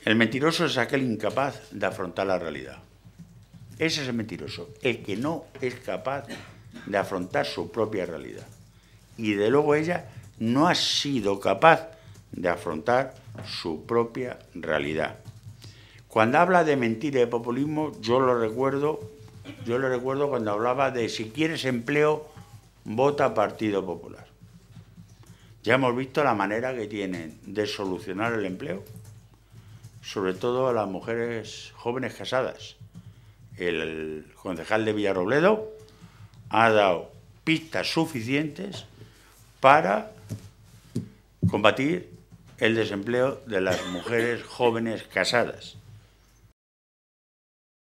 El mentiroso es aquel incapaz de afrontar la realidad. Ese es el mentiroso, el que no es capaz de afrontar su propia realidad. Y de luego ella no ha sido capaz de afrontar su propia realidad. Cuando habla de mentira y de populismo, yo lo recuerdo cuando hablaba de si quieres empleo, vota Partido Popular. Ya hemos visto la manera que tienen de solucionar el empleo, sobre todo a las mujeres jóvenes casadas. El concejal de Villarrobledo ha dado pistas suficientes para combatir el desempleo de las mujeres jóvenes casadas.